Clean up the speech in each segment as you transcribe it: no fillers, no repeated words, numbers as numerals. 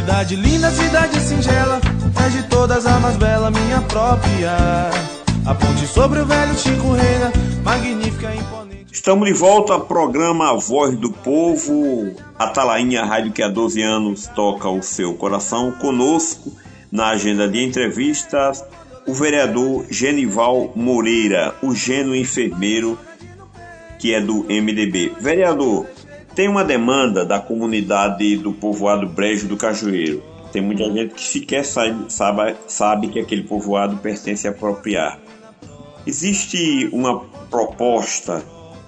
Cidade linda, cidade singela, é de todas a mais bela, minha própria. A ponte sobre o velho Chico Reina, magnífica e imponente. Estamos de volta ao programa A Voz do Povo, a Talainha Rádio que há 12 anos toca o seu coração. Conosco, na agenda de entrevistas, o vereador Genival Moreira, o Geno enfermeiro, que é do MDB. Vereador, tem uma demanda da comunidade do povoado Brejo do Cajueiro. Tem muita gente que sequer sabe que aquele povoado pertence a Propriar. Existe uma proposta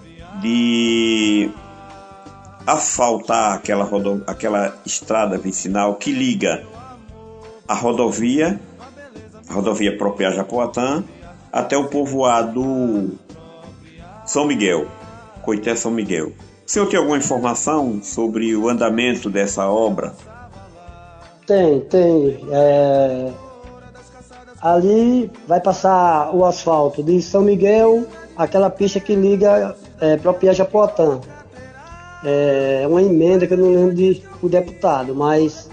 de asfaltar aquela estrada vicinal que liga a rodovia Propriar Japoatã até o povoado São Miguel, Coité São Miguel. O senhor tem alguma informação sobre o andamento dessa obra? Tem. Ali vai passar o asfalto de São Miguel, aquela pista que liga Propriar Japoatã. É uma emenda que eu não lembro do deputado, mas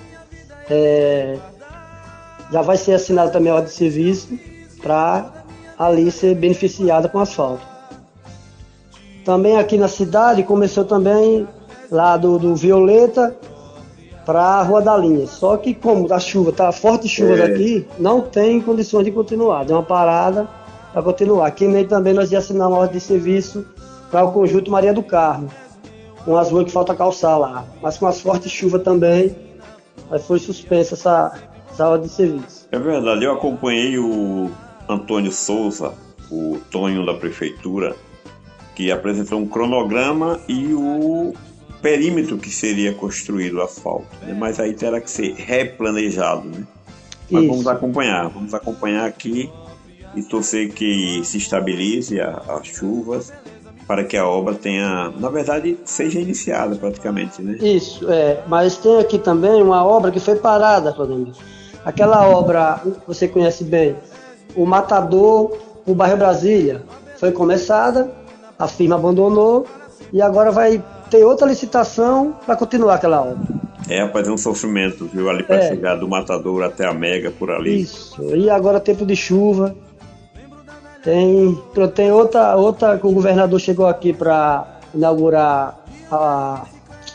já vai ser assinada também a ordem de serviço para ali ser beneficiada com asfalto. Também aqui na cidade começou também lá do Violeta para a Rua da Linha. Só que como tá forte chuva daqui, não tem condições de continuar. Deu uma parada para continuar. Aqui nem também nós ia assinar uma ordem de serviço para o conjunto Maria do Carmo, com as ruas que falta calçar lá. Mas com as fortes chuvas também, aí foi suspensa essa ordem de serviço. É verdade, eu acompanhei o Antônio Souza, o Tonho da Prefeitura, que apresentou um cronograma e o perímetro que seria construído o asfalto, né? Mas aí terá que ser replanejado, né? Mas vamos acompanhar aqui e torcer que se estabilize as chuvas para que a obra seja iniciada praticamente, né? Isso, mas tem aqui também uma obra que foi parada, Rodrigo. Aquela obra, você conhece bem, o Matador, o bairro Brasília, foi começada, a firma abandonou e agora vai ter outra licitação para continuar aquela obra. Rapaz, é um sofrimento, viu? Ali para chegar do Matador até a Mega, por ali. Isso, e agora tempo de chuva. Tem outra que o governador chegou aqui para inaugurar a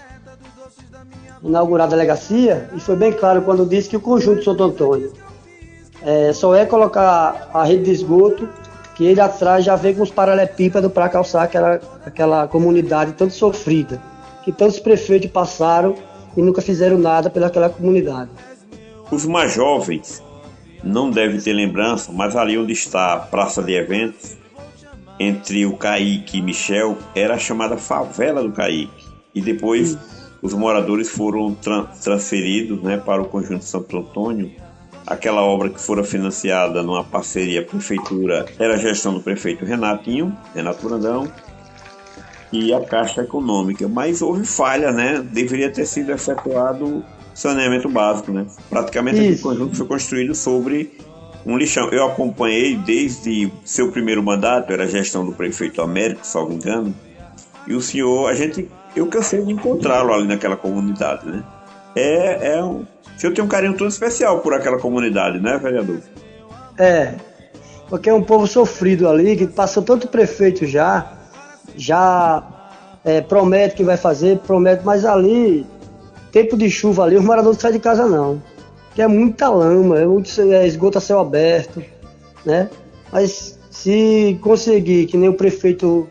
delegacia e foi bem claro quando disse que o conjunto Santo Antônio só é colocar a rede de esgoto que ele atrás já vem com os paralelepípedos para calçar aquela comunidade tão sofrida, que tantos prefeitos passaram e nunca fizeram nada pelaquela comunidade. Os mais jovens não devem ter lembrança, mas ali onde está a praça de eventos, entre o Caíque e Michel, era a chamada favela do Caíque. E depois os moradores foram transferidos, né, para o conjunto Santo Antônio. Aquela obra que fora financiada numa parceria prefeitura era a gestão do prefeito Renato Brandão e a Caixa Econômica, mas houve falha, né? Deveria ter sido efetuado saneamento básico, né? Praticamente o conjunto foi construído sobre um lixão. Eu acompanhei desde seu primeiro mandato, era a gestão do prefeito Américo, salvo engano, e o senhor, eu cansei de encontrá-lo ali naquela comunidade, né? O senhor tem um carinho todo especial por aquela comunidade, né, vereador? Porque é um povo sofrido ali, que passou tanto prefeito já promete que vai fazer, mas ali, tempo de chuva ali, os moradores não saem de casa não, que é muita lama, esgoto a céu aberto, né? Mas se conseguir, que nem o prefeito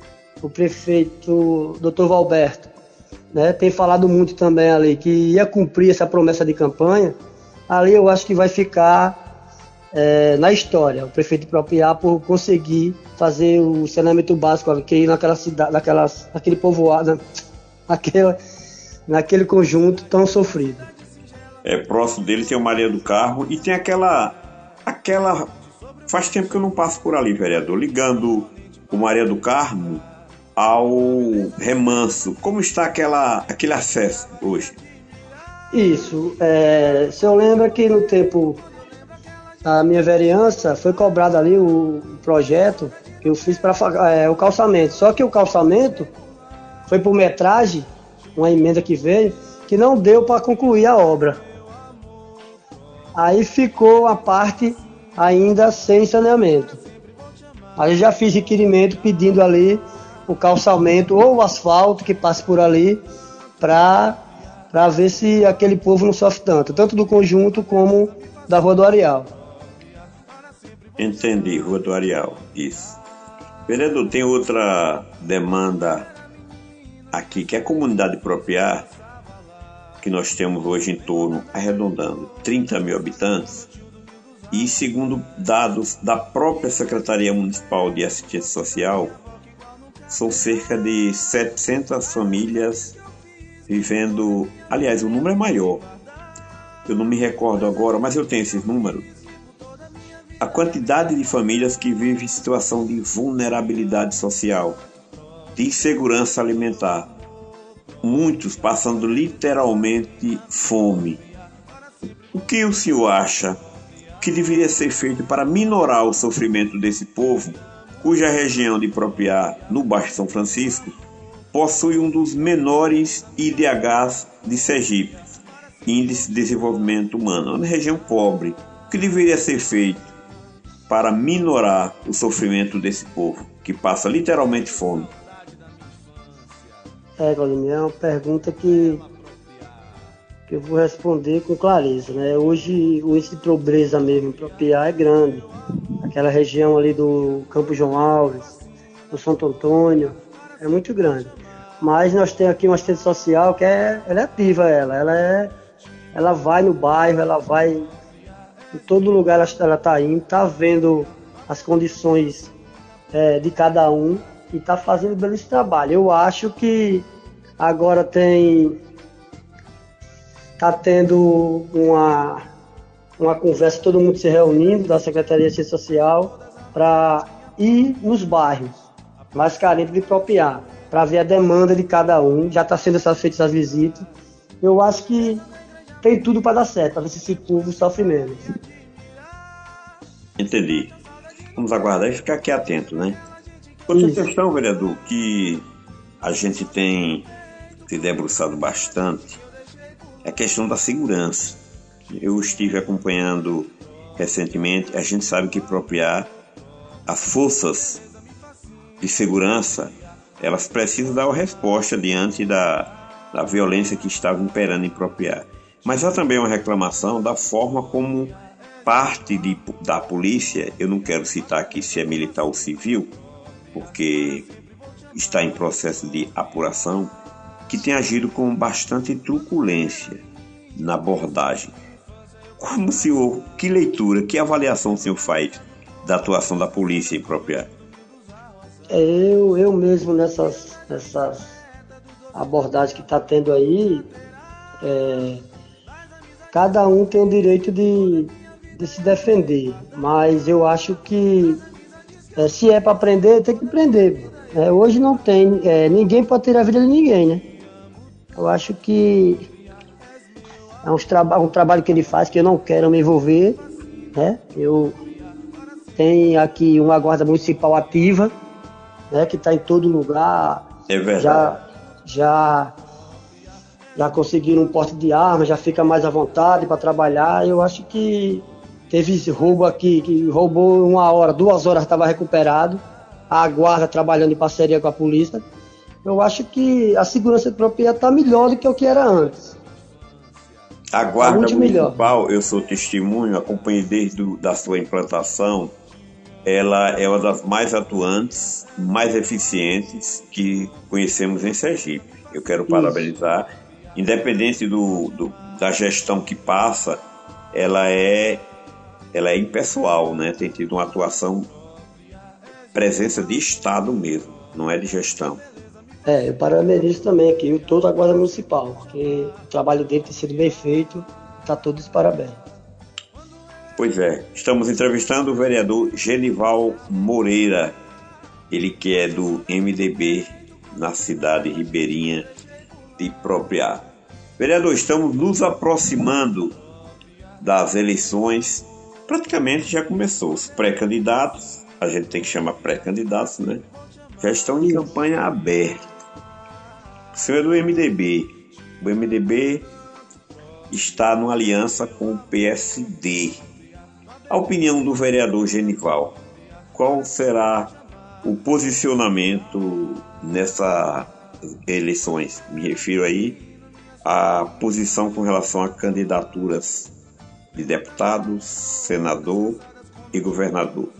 Dr. Valberto, né, tem falado muito também ali que ia cumprir essa promessa de campanha, ali eu acho que vai ficar na história, o prefeito de Propriar por conseguir fazer o saneamento básico aqui naquela cidade, naquele povoado, naquele conjunto tão sofrido. Próximo dele tem o Maria do Carmo e tem aquela faz tempo que eu não passo por ali, vereador, ligando o Maria do Carmo ao Remanso. Como está aquele acesso hoje? Isso, se eu lembro que no tempo da minha vereança foi cobrado ali o projeto que eu fiz para o calçamento, só que o calçamento foi por metragem, uma emenda que veio, que não deu para concluir a obra. aí ficou a parte ainda sem saneamento. Aí eu já fiz requerimento pedindo ali o calçamento ou o asfalto que passe por ali para ver se aquele povo não sofre tanto do conjunto como da Rua do Areal. Entendi, Rua do Areal, isso. Vereador, tem outra demanda aqui, que é a comunidade Propriar, que nós temos hoje em torno, arredondando, 30 mil habitantes, e segundo dados da própria Secretaria Municipal de Assistência Social, são cerca de 700 famílias vivendo, aliás, o número é maior, eu não me recordo agora, mas eu tenho esses números. A quantidade de famílias que vivem em situação de vulnerabilidade social, de insegurança alimentar, muitos passando literalmente fome. O que o senhor acha que deveria ser feito para minorar o sofrimento desse povo, cuja região de Propriar, no Baixo São Francisco, possui um dos menores IDHs de Sergipe, Índice de Desenvolvimento Humano, uma região pobre? O que deveria ser feito para minorar o sofrimento desse povo, que passa literalmente fome? Claudemir, é uma pergunta que eu vou responder com clareza, né? Hoje o índice de pobreza mesmo em Propriar é grande. Aquela região ali do Campo João Alves, do Santo Antônio, é muito grande. Mas nós temos aqui uma assistente social que ela é ativa, ela vai no bairro, ela vai em todo lugar, ela está indo, está vendo as condições de cada um e está fazendo bem esse trabalho. Eu acho que agora está tendo uma conversa, todo mundo se reunindo da Secretaria de Assistência Social para ir nos bairros mais carentes de Propriar, para ver a demanda de cada um. Já está sendo feitas as visitas. Eu acho que tem tudo para dar certo, para ver se esse povo sofre menos. Entendi. Vamos aguardar e ficar aqui atento, né? Outra questão, vereador, que a gente tem se debruçado bastante é a questão da segurança. Eu estive acompanhando recentemente, a gente sabe que Propriar, as forças de segurança, elas precisam dar uma resposta diante da violência que estava imperando em Propriar. Mas há também uma reclamação da forma como parte da polícia, eu não quero citar aqui se é militar ou civil, porque está em processo de apuração, que tem agido com bastante truculência na abordagem. Como o senhor, que leitura, que avaliação o senhor faz da atuação da polícia em Propriar? Eu mesmo nessas abordagens que está tendo aí, cada um tem o direito de se defender, mas eu acho que se é para prender, tem que prender. Hoje não tem, ninguém pode tirar a vida de ninguém, né? Eu acho que é um trabalho que ele faz que eu não quero me envolver, né? Eu tenho aqui uma guarda municipal ativa, né, que está em todo lugar. É verdade. Já conseguiram um porte de arma, já fica mais à vontade para trabalhar. Eu acho que teve esse roubo aqui, que roubou 1 hora, 2 horas estava recuperado. A guarda trabalhando em parceria com a polícia. Eu acho que a segurança própria está melhor do que o que era antes. A guarda municipal, eu sou testemunho, acompanhei desde da sua implantação. Ela é uma das mais atuantes, mais eficientes que conhecemos em Sergipe. Eu quero parabenizar. Independente da gestão que passa, ela é impessoal, né? Tem tido uma atuação, presença de Estado mesmo, não é de gestão. Eu parabenizo também aqui toda a Guarda Municipal, porque o trabalho dele tem sido bem feito, está todos parabéns. Pois é, estamos entrevistando o vereador Genival Moreira, ele que é do MDB na cidade ribeirinha de Propriar. Vereador, estamos nos aproximando das eleições, praticamente já começou. Os pré-candidatos, a gente tem que chamar pré-candidatos, né? Já estão em campanha aberta. O senhor é do MDB. O MDB está numa aliança com o PSD. A opinião do vereador Genival, qual será o posicionamento nessas eleições? Me refiro aí à posição com relação a candidaturas de deputado, senador e governador.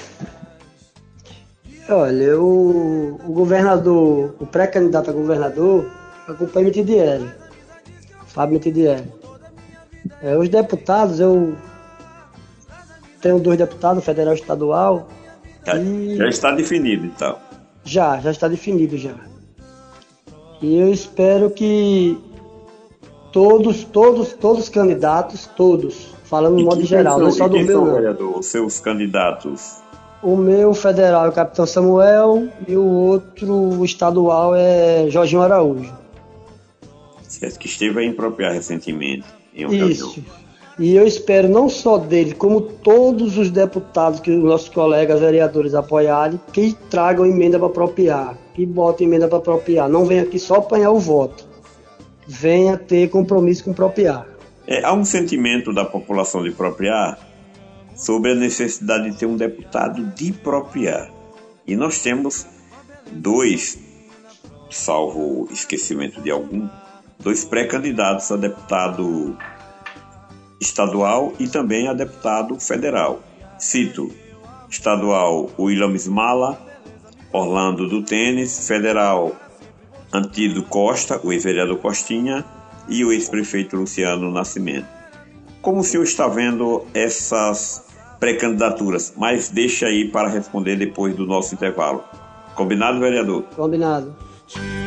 Olha, o governador, o pré-candidato a governador, acompanha Mitidieri, Fábio Mitidieri. Os deputados, eu tenho 2 deputados, federal e estadual. Já está definido, então. Já está definido já. E eu espero que todos os candidatos, falando de modo geral, não só do meu. Vereador, os seus candidatos? O meu federal é o Capitão Samuel e o outro estadual é Jorginho Araújo. Certo, que esteve a impropriar recentemente. Isso. E eu espero não só dele, como todos os deputados que os nossos colegas vereadores apoiarem, que tragam emenda para apropriar, que botem emenda para apropriar. Não venha aqui só apanhar o voto. Venha ter compromisso com apropriar. Há um sentimento da população de apropriar sobre a necessidade de ter um deputado de apropriar. E nós temos 2, salvo esquecimento de algum, 2 pré-candidatos a deputado estadual e também a deputado federal. Cito: estadual Williams Mala, Orlando do Tênis, federal Antídio Costa, o ex-vereador Costinha, e o ex-prefeito Luciano Nascimento. Como o senhor está vendo essas pré-candidaturas? Mas deixa aí para responder depois do nosso intervalo. Combinado, vereador? Combinado.